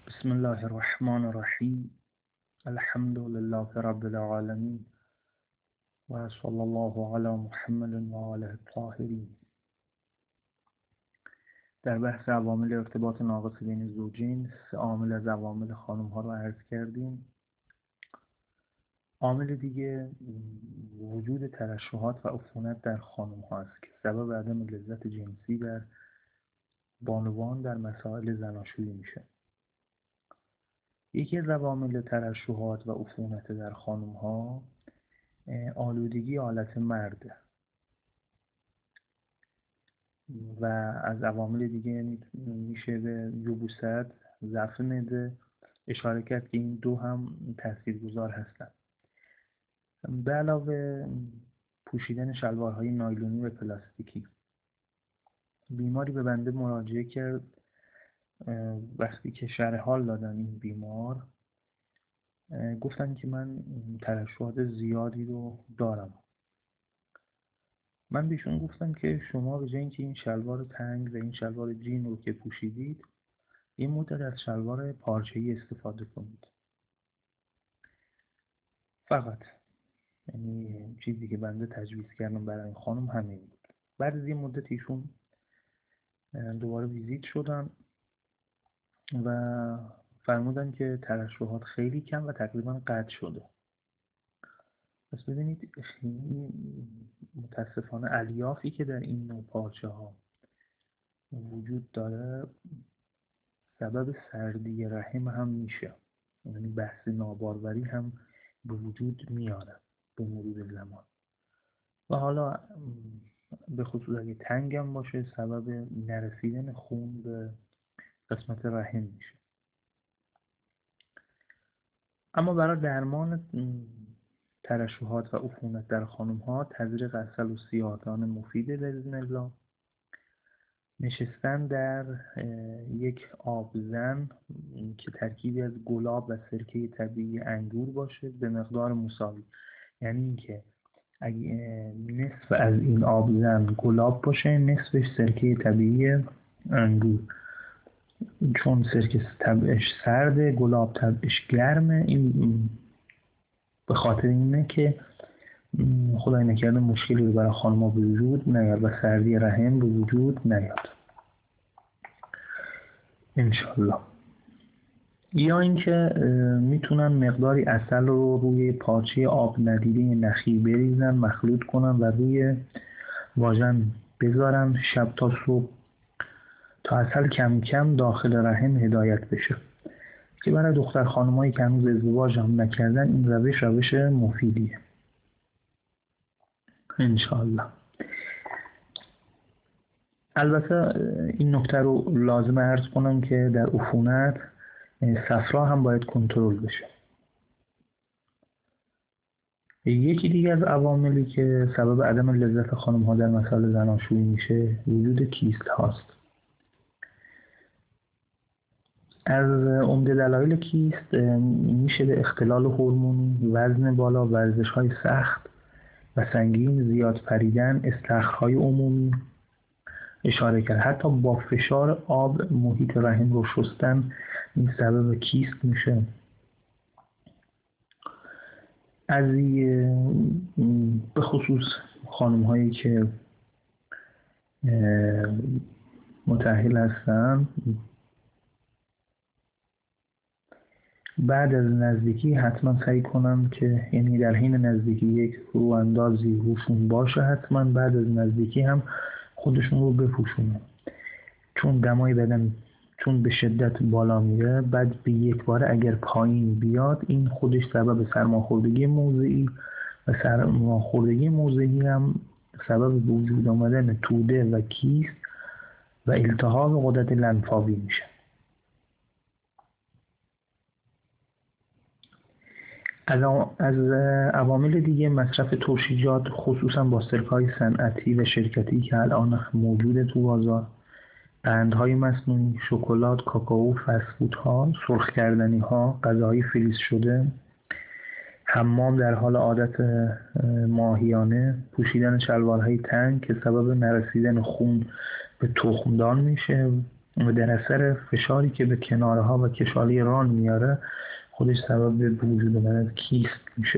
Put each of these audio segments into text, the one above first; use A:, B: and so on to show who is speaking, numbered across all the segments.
A: بسم الله الرحمن الرحیم. الحمد لله رب العالمین و صلی الله علی محمد و آله الطاهرین. در بحث عوامل ارتباط ناقص بین زوجین، 3 عامل از عوامل خانم ها رو عرض کردیم. عامل دیگه وجود ترشحات و عفونت در خانم ها است که سبب عدم لذت جنسی در بانوان در مسائل زناشویی میشه. یکی از عوامل ترشحات و عفونت در خانم ها آلودگی حالت مرده و از عوامل دیگه میشه به یبوست، ضعف معده اشاره کرد که این دو هم تاثیرگذار هستند. به علاوه پوشیدن شلوارهای نایلونی و پلاستیکی. بیماری به بنده مراجعه کرد، وقتی که شرح حال دادن این بیمار گفتن که من ترشحات زیادی رو دارم. من بهشون گفتم که شما به جای اینکه این شلوار تنگ و این شلوار جین رو که پوشیدید، این مدت از شلوار پارچه‌ای استفاده کنید. فقط یعنی چیزی که بنده تجویز کردم برای این خانم همین بود. بعد از یه مدت ایشون دوباره ویزیت شدن و فرمودن که ترشحات خیلی کم و تقریبا قطع شده. پس ببینید متاسفانه الیافی که در این نوع پارچه ها وجود داره سبب سردی رحم هم میشه، یعنی بحث ناباروری هم به وجود میاره به مرور زمان و حالا به خصوص اگه تنگ هم باشه سبب نرسیدن خون به قسمت رحم میشه. اما برای درمان ترشحات و عفونت در خانم ها تزریق عسل و سیاه‌دان مفیده باذن الله، نشستن در یک آبزن که ترکیبی از گلاب و سرکه طبیعی انگور باشه به مقدار مساوی. یعنی اینکه اگه نصف از این آبزن گلاب باشه، نصفش سرکه طبیعی انگور، چون سرکه طبعش سرده، گلاب طبعش گرمه. این به خاطر اینه که خدای نکرده مشکلی رو برای خانم‌ها به وجود نیاد و سردی رحم به وجود نیاد انشالله. یا اینکه میتونن مقداری عسل رو روی پارچه آب ندیده نخی بریزن، مخلوط کنن و روی واژن بذارن شب تا صبح تا عسل کم کم داخل رحم هدایت بشه، که برای دختر خانمایی که هنوز ازدواج هم نکردن این روش مفیدیه انشالله. البته این نکته رو لازم عرض کنم که در عفونت صفرا هم باید کنترل بشه. یکی دیگه از عواملی که سبب عدم لذت خانم ها در مسائل زناشویی میشه وجود کیست هاست. از عمده دلایل کیست میشه به اختلال هورمونی، وزن بالا، ورزش های سخت و سنگین، زیاد پریدن، استخرهای عمومی اشاره کرد. حتی با فشار آب محیط رحم رو شستن این سبب کیست میشه. از به خصوص خانم هایی که متأهل هستن بعد از نزدیکی حتما سعی کنن که یعنی در حین نزدیکی یک رو اندازی روشون باشه، حتما بعد از نزدیکی هم خودشون رو بپوشونن، چون دمای بدن چون به شدت بالا میره بعد به یک بار اگر پایین بیاد این خودش سبب سرماخوردگی موضعی و سرماخوردگی موضعی هم سبب وجود آمدن توده و کیست و التهاب غدد لنفاوی میشه. از عوامل دیگه مصرف ترشیجات خصوصا با سرکه‌های صنعتی و شرکتی که الان موجوده تو بازار، قندهای مصنوعی، شکلات، کاکائو، فست‌فودها، سرخ کردنی‌ها، غذاهای فریز شده، حمام در حال عادت ماهیانه، پوشیدن شلوارهای تنگ که سبب نرسیدن خون به تخمدان میشه و در اثر فشاری که به کناره ها و کشالی ران میاره خودش سبب به وجود اومدن کیست میشه.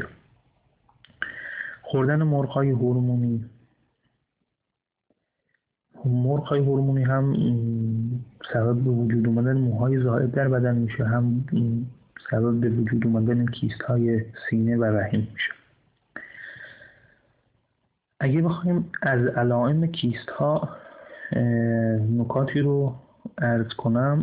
A: خوردن مرغ‌های هورمونی هم سبب به وجود اومدن موهای زائد در بدن میشه، هم سبب به وجود اومدن کیست های سینه و رحم میشه. اگه بخوایم از علائم کیست ها نکاتی رو عرض کنم،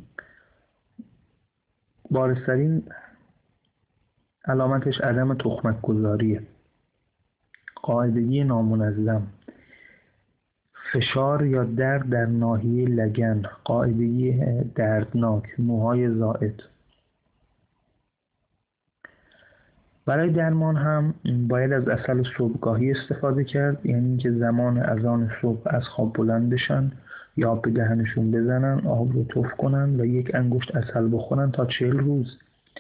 A: بارزترین علامتش عدم تخمک گذاریه، قاعدگی نامنظم، فشار یا درد در ناحیه لگن، قاعدگی دردناک، موهای زائد. برای درمان هم باید از عسل صبحگاهی استفاده کرد، یعنی اینکه زمان اذان صبح از خواب بلند بشن یا به دهنشون بزنن، آب رو تف کنن و 1 انگشت عسل بخورن تا 40 روز،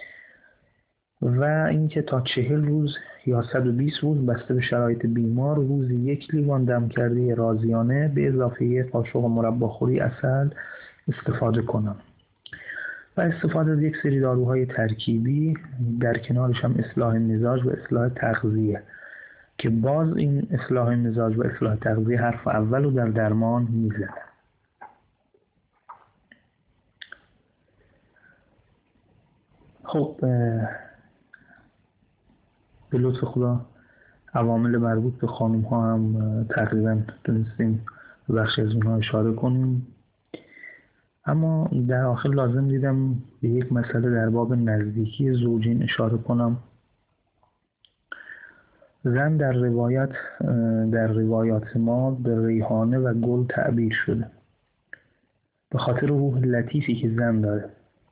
A: و اینکه تا 40 روز یا 120 روز بسته به شرایط بیمار روزی 1 لیوان دم کرده رازیانه به اضافه 1 قاشق مرباخوری عسل استفاده کنن و استفاده از یک سری داروهای ترکیبی، در کنارش هم اصلاح مزاج و اصلاح تغذیه که باز این اصلاح مزاج و اصلاح تغذیه حرف اول رو در درمان میزنه. خب به لطف خدا عوامل مربوط به خانم ها هم تقریبا تونستیم بخش از اونها اشاره کنیم، اما در آخر لازم دیدم به یک مسئله در باب نزدیکی زوجین اشاره کنم. زن در روایات ما به ریحانه و گل تعبیر شده به خاطر روح لطیفی که زن داره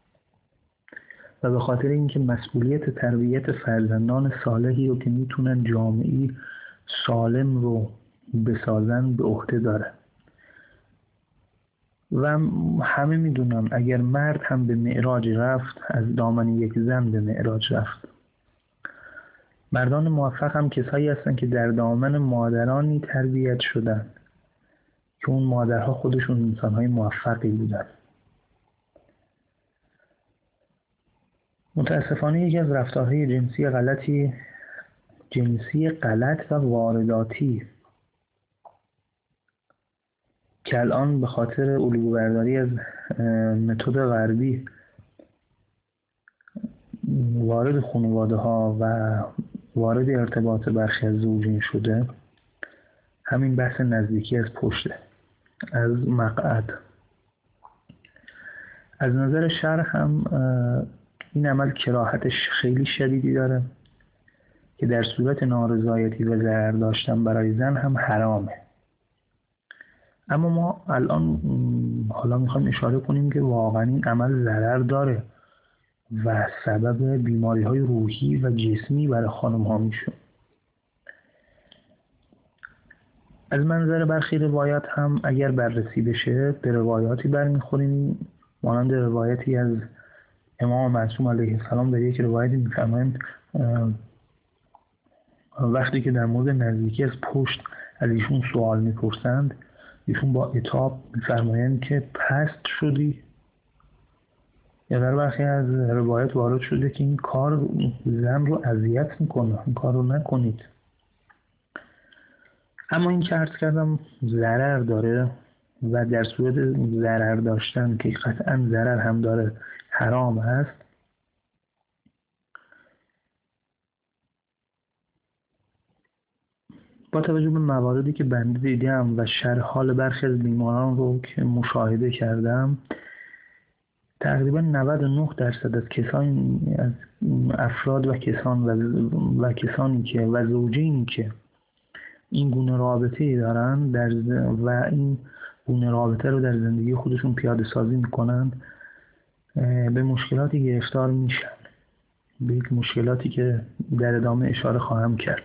A: و به خاطر اینکه مسئولیت تربیت فرزندان صالحی رو که میتونن جامعه‌ای سالم رو بسازن به عهده داره. و همه میدونم اگر مرد هم به معراج رفت، از دامن یک زن به معراج رفت. مردان موفق هم کسایی هستن که در دامن مادرانی تربیت شدن که اون مادرها خودشون انسانهای موفقی بودن. متاسفانه یکی از رفتارهای جنسی غلط و وارداتی که الان به خاطر الگوبرداری از متد غربی وارد خانواده ها و وارد ارتباط برخی از زوجین شده، همین بحث نزدیکی از پشته، از مقعد. از نظر شرع هم این عمل کراهتش خیلی شدیدی داره که در صورت نارضایتی و ضرر داشتن برای زن هم حرامه. اما ما الان حالا میخوایم اشاره کنیم که واقعا این عمل ضرر داره و سبب بیماری‌های روحی و جسمی برای خانم‌ها میشه. از منظر برخی روایات هم اگر بررسی بشه به روایاتی برمیخوریم، مانند روایتی از امام معصوم علیه السلام. در یک روایتی میفرمایند وقتی که در مورد نزدیکی از پشت از ایشون سوال میپرسند، ایشون با عتاب میفرمایند که پست شدی، یا در برخی از روایات وارد شده که این کار زن رو اذیت میکنه، این کار رو نکنید. اما این که عرض کردم ضرر داره و در صورت ضرر داشتن که قطعا ضرر هم داره حرام هست. با توجه به مواردی که بنده دیدم و شرح حال برخی از بیماران رو که مشاهده کردم، تقریبا 99% از کسانی، از افراد و کسانی که و زوجینی که این گونه رابطه‌ای دارن و این گونه رابطه رو در زندگی خودشون پیاده سازی میکنن، به مشکلاتی گرفتار میشن، به یک مشکلاتی که در ادامه اشاره خواهم کرد.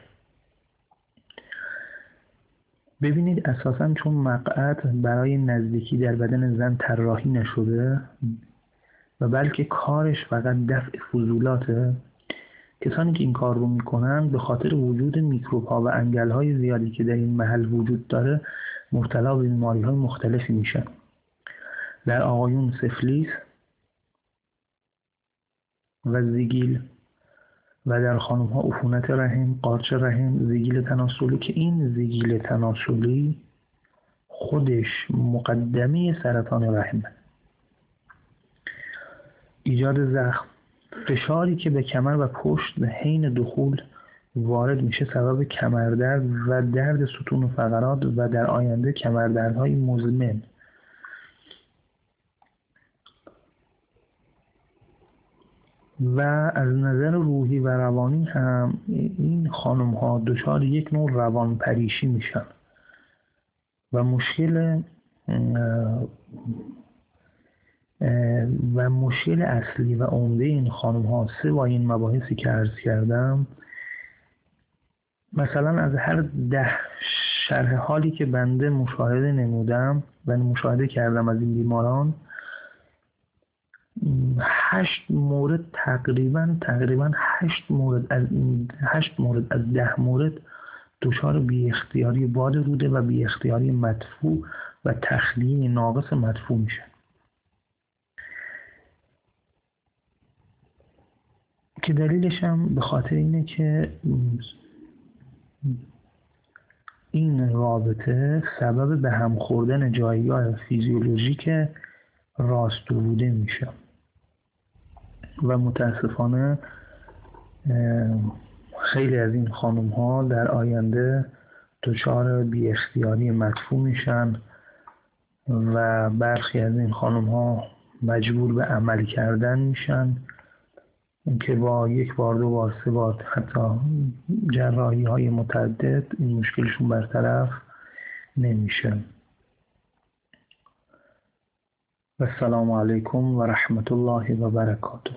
A: ببینید اساساً چون مقعد برای نزدیکی در بدن زن طراحی نشده و بلکه کارش فقط دفع فضولاته، کسانی که این کار رو میکنن به خاطر وجود میکروب ها و انگل های زیادی که در این محل وجود داره مبتلا به بیماری های مختلفی میشن در آقایون سفلیس و زیگیل و در خانم ها عفونت رحم، قارچ رحم، زیگیل تناسلی که این زیگیل تناسلی خودش مقدمه سرطان رحمه. ایجاد زخم، فشاری که به کمر و پشت حین دخول وارد میشه سبب کمردرد و درد ستون و فقرات و در آینده کمردردهای مزمن. و از نظر روحی و روانی هم این خانم ها دچار یک نوع روان پریشی میشن و مشکل اصلی و عمده این خانم ها با این مباحثی که عرض کردم، مثلا از هر 10 شرح حالی که بنده مشاهده نمودم و مشاهده کردم از این بیماران، 8 مورد تقریبا 8 مورد از 10 مورد دچار بی اختیاری باد روده و بی اختیاری مدفوع و تخلیه ناقص مدفوع میشن که دلیلش هم به خاطر اینه که این رابطه سبب به هم خوردن جایگاه فیزیولوژیک راست روده میشه و متاسفانه خیلی از این خانم ها در آینده دچار بی اختیاری مدفوع میشن و برخی از این خانم ها مجبور به عمل کردن میشن که با 1 بار 2 بار 3 بار حتی جراحی های متعدد این مشکلشون برطرف نمیشه. و السلام علیکم و رحمت الله و برکاته.